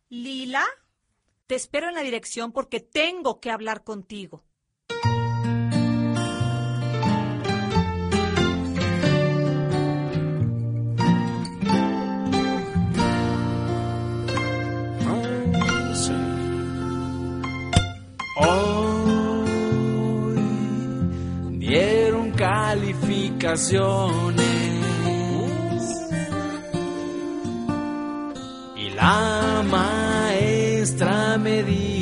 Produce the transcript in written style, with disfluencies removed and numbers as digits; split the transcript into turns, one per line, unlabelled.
Lila, te espero en la dirección porque tengo que hablar contigo.
Hoy dieron calificaciones y la maestra me dijo